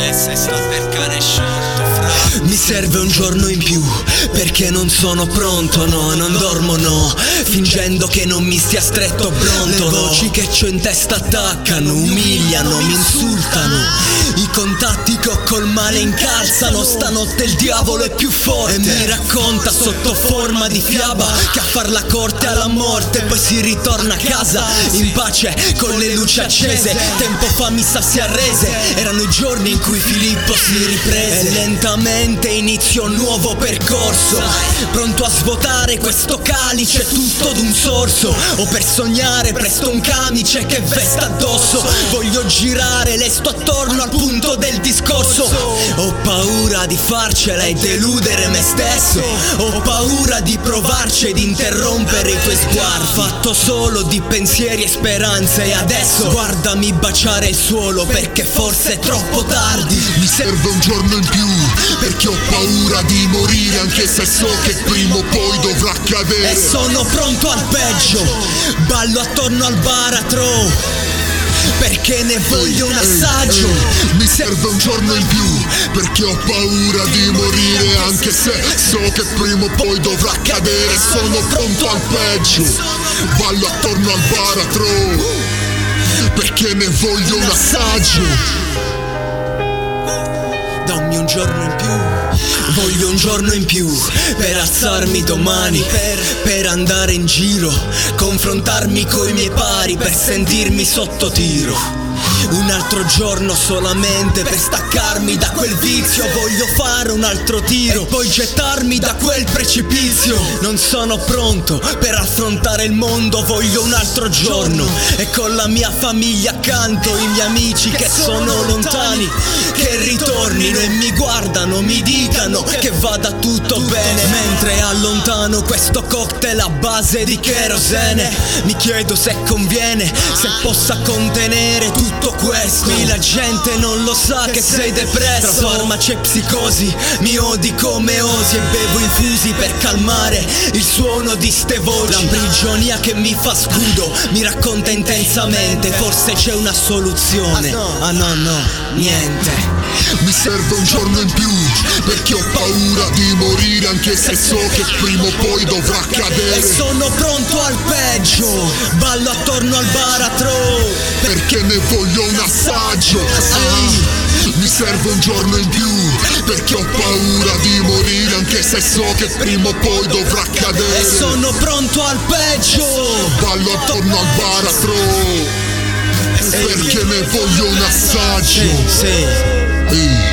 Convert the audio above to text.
SS sta per cane sciolto, fra. Mi serve un giorno in più, perché non sono pronto, no, non dormo, no, fingendo che non mi stia stretto pronto. Le voci che c'ho in testa attaccano, umiliano, mi insultano. I contatti che ho col male incalzano. Stanotte il diavolo è più forte e mi racconta sotto forma di fiaba che a far la corte alla morte, poi si ritorna a casa in pace con le luci accese. Tempo fa Missa si arrese, erano i giorni in cui Filippo si riprese. E lentamente inizio un nuovo percorso, pronto a svuotare questo calice tutto d'un sorso. O per sognare presto un camice che vesta addosso. Voglio girare lesto attorno al punto del discorso. Ho paura di farcela e deludere me stesso. Ho paura di provarci ed interrompere i tuoi sguardi. Fatto solo di pensieri e speranze e adesso guardami baciare il suolo, perché forse è troppo tardi. Mi serve un giorno in più, perché ho paura di morire, anche se so che prima o poi dovrà accadere. E sono pronto al peggio, ballo attorno al baratro, perché ne voglio un assaggio. Mi serve un giorno in più, perché ho paura di morire, anche se so che prima o poi dovrà accadere. Sono pronto al peggio, ballo attorno al baratro, perché ne voglio un assaggio. Dammi un giorno in più, voglio un giorno in più per alzarmi domani, per andare in giro, confrontarmi coi miei pari, per sentirmi sotto tiro. Un altro giorno solamente per staccarmi da quel vizio. Voglio fare un altro tiro e poi gettarmi da quel precipizio. Non sono pronto per affrontare il mondo, voglio un altro giorno e con la mia famiglia accanto, i miei amici che sono lontani, che ritornino e mi guardano, mi dicano che vada tutto bene. Mentre allontano questo cocktail a base di kerosene, mi chiedo se conviene, se possa contenere tutto questo. Qui la gente non lo sa che sei depresso. Tra farmaci e psicosi mi odi come osi, e bevo infusi per calmare il suono di ste voci. La prigionia che mi fa scudo mi racconta intensamente, forse c'è una soluzione. Ah no, niente. Mi serve un giorno in più, perché ho paura di morire, anche se so che prima o poi dovrà accadere. E sono pronto al peggio, ballo attorno al baratro, perché ne voglio un assaggio. Mi serve un giorno in più, perché ho paura di morire, anche se so che prima o poi dovrà accadere. E sono pronto al peggio, ballo attorno al baratro, perché ne voglio un assaggio. Sì.